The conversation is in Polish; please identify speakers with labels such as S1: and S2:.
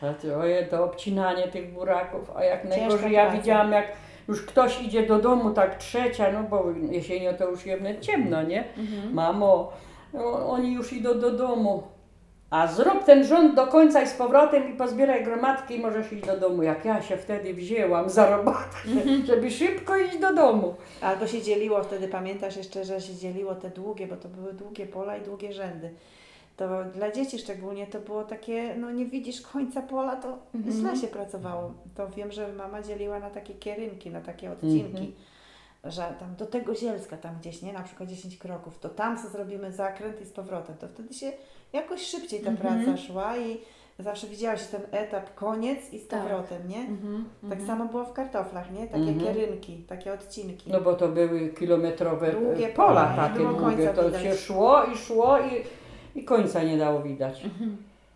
S1: Oje, to obcinanie tych buraków, a jak
S2: Ciężka
S1: najgorzej ja
S2: praca.
S1: widziałam, jak już ktoś idzie do domu tak trzecia, no bo jesienią to już jest ciemno, nie? Mamo, no, oni już idą do domu. A zrób ten rząd do końca i z powrotem i pozbieraj gromadki i możesz iść do domu. Jak ja się wtedy wzięłam za robotę, żeby szybko iść do domu.
S2: Albo się dzieliło wtedy, pamiętasz jeszcze, że się dzieliło te długie, bo to były długie pola i długie rzędy. To dla dzieci szczególnie to było takie, no nie widzisz końca pola, to źle się pracowało. To wiem, że mama dzieliła na takie kierynki, na takie odcinki, że tam do tego Zielska, tam gdzieś, nie, na przykład 10 kroków, to tam co zrobimy zakręt i z powrotem. To wtedy się jakoś szybciej ta praca szła i zawsze widziałaś ten etap, koniec i z powrotem, nie? Tak samo było w kartoflach, nie? Takie kierynki, takie odcinki.
S1: No bo to były kilometrowe
S2: Długie
S1: pola
S2: pola, nie
S1: takie
S2: było
S1: długie,
S2: końca
S1: to
S2: widać.
S1: się szło i końca nie dało widać.